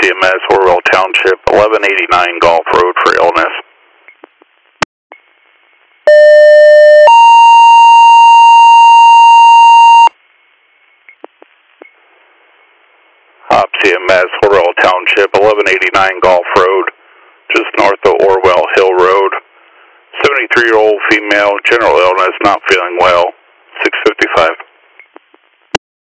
CMS, Orwell Township, 1189 Golf Road for illness. CMS, Orwell Township, 1189 Golf Road, just north of Orwell Hill Road. 73-year-old female, general illness, not feeling well, 6:55.